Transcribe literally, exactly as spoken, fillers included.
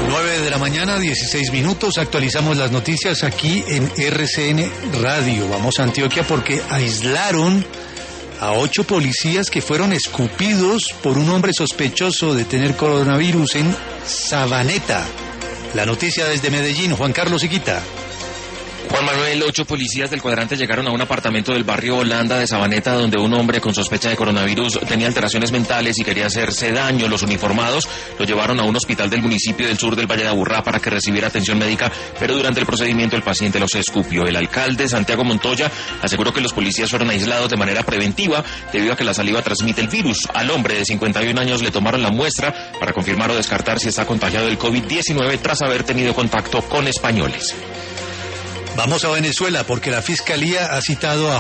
nueve de la mañana, dieciséis minutos, actualizamos las noticias aquí en R C N Radio. Vamos a Antioquia porque aislaron a ocho policías que fueron escupidos por un hombre sospechoso de tener coronavirus en Sabaneta. La noticia desde Medellín, Juan Carlos Higuita. Juan Manuel, ocho policías del cuadrante llegaron a un apartamento del barrio Holanda de Sabaneta donde un hombre con sospecha de coronavirus tenía alteraciones mentales y quería hacerse daño. Los uniformados lo llevaron a un hospital del municipio del sur del Valle de Aburrá para que recibiera atención médica, pero durante el procedimiento el paciente los escupió. El alcalde, Santiago Montoya, aseguró que los policías fueron aislados de manera preventiva debido a que la saliva transmite el virus. Al hombre de cincuenta y un años le tomaron la muestra para confirmar o descartar si está contagiado del COVID diecinueve tras haber tenido contacto con españoles. Vamos a Venezuela porque la Fiscalía ha citado a